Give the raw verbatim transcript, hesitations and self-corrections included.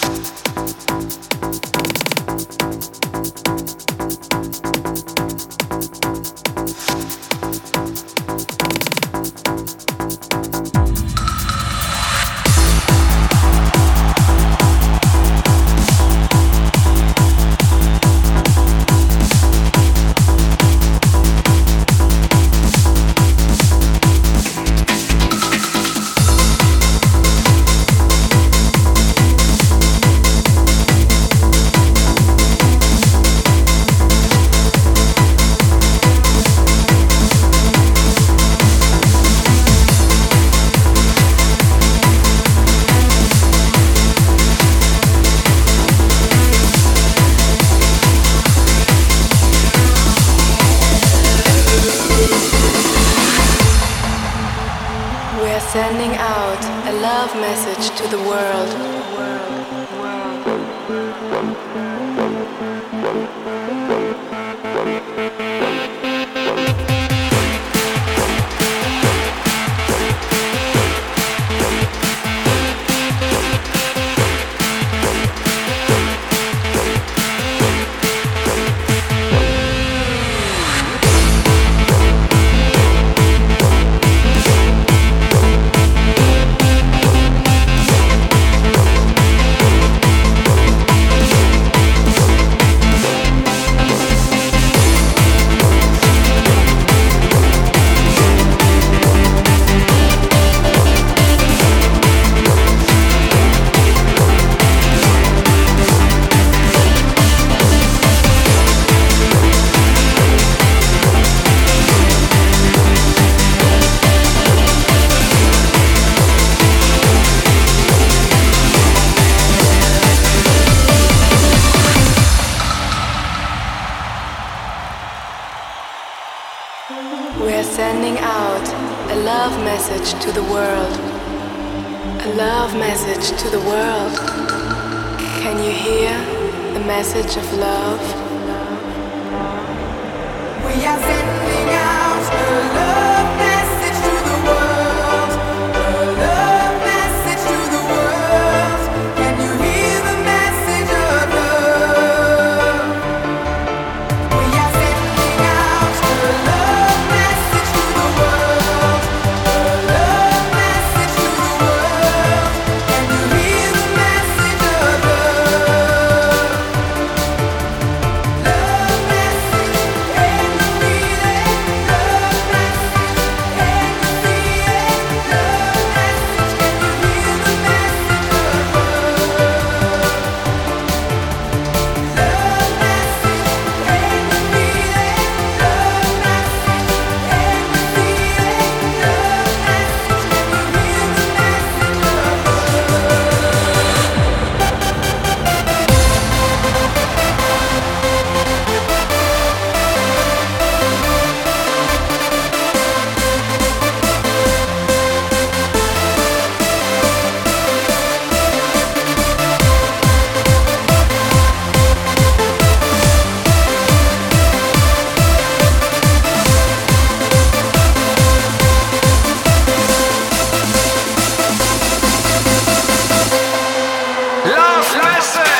Sending out a love message to the world. We're sending out a love message to the world. A love message to the world. Can you hear the message of love? We are sending out a love message to the world. A love message to the world. Can you hear the message of love? We are sending out a love message to the world. A love message to the world. Can you hear the message of love? Love message, can you feel it? Love message, can you see it? Love message, can you hear the message of love? Love message, can you feel it? Love message, can you see it? Love message, can you hear the message of Love message.